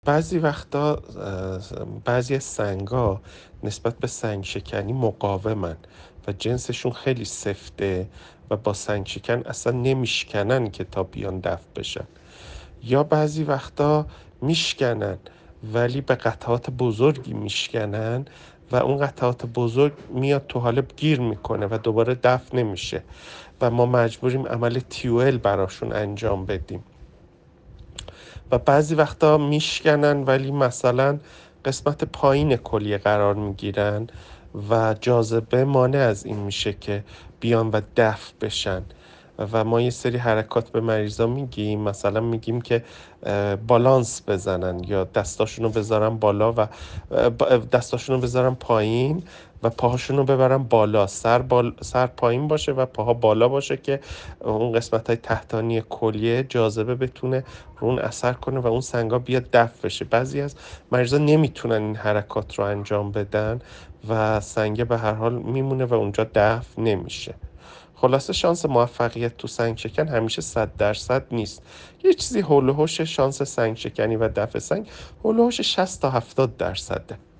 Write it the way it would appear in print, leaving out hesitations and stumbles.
بعضی وقتا بعضی از سنگا نسبت به سنگ شکنی مقاومن و جنسشون خیلی سفته و با سنگ شکن اصلا نمیشکنن که تا بیان دفع بشن، یا بعضی وقتا میشکنن ولی به قطعات بزرگی میشکنن و اون قطعات بزرگ میاد تو حال گیر میکنه و دوباره دفع نمیشه و ما مجبوریم عمل تیوئل براشون انجام بدیم. و بعضی وقتا میشکنن ولی مثلا قسمت پایین کلیه قرار میگیرن و جاذبه مانع از این میشه که بیان و دفع بشن و ما یه سری حرکات به مریضا میگیم، مثلا میگیم که بالانس بزنن یا دستاشونو بذارن بالا و دستاشونو بذارن پایین و پاهاشونو ببرن بالا، سر پایین باشه و پاها بالا باشه که اون قسمت‌های تحتانی کلیه جاذبه بتونه رو اون اثر کنه و اون سنگا بیاد دفع بشه. بعضی از مریضا نمیتونن این حرکات رو انجام بدن و سنگ به هر حال میمونه و اونجا دفع نمیشه. خلاصه شانس موفقیت تو سنگ شکن همیشه 100% نیست. یه چیزی هول و هوش شانس سنگ شکنی و دفع سنگ هول و هوش 60 تا 70%.